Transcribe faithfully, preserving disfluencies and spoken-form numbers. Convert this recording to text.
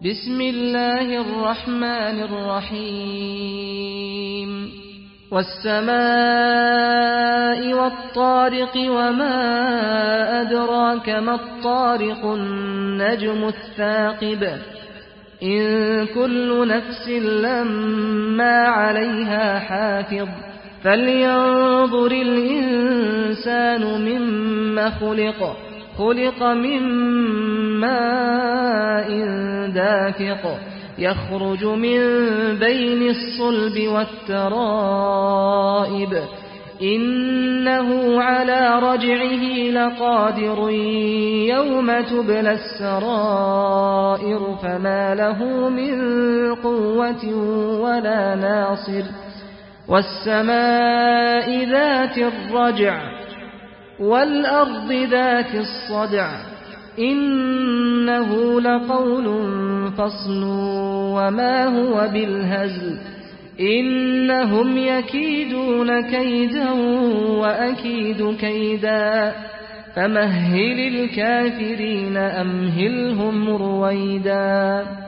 بسم الله الرحمن الرحيم والسماء والطارق وما أدراك ما الطارق النجم الثاقب إن كل نفس لما عليها حافظ فلينظر الإنسان مما خلق خلق من ماء دافق يخرج من بين الصلب والترائب إنه على رجعه لقادر يوم تبلى السرائر فما له من قوة ولا ناصر والسماء ذات الرجع والأرض ذات الصدع إنه لقول فصل وما هو بالهزل إنهم يكيدون كيدا وأكيد كيدا فمهل الكافرين أمهلهم رويدا.